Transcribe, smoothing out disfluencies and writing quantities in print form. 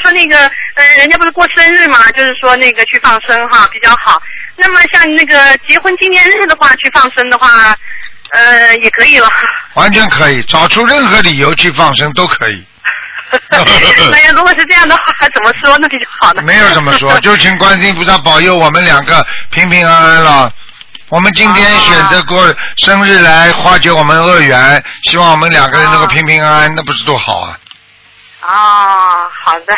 说那个人家不是过生日嘛，就是说那个去放生哈比较好。那么像那个结婚纪念日的话，去放生的话，也可以了。 完全可以，找出任何理由去放生都可以。 那要如果是这样的话，怎么说那比较好呢？ 没有怎么说，就请观世音菩萨保佑我们两个平平安安了。我们今天选择过生日来化解我们恶缘，希望我们两个人能够平平安安，那不是多好啊！ 哦，好的。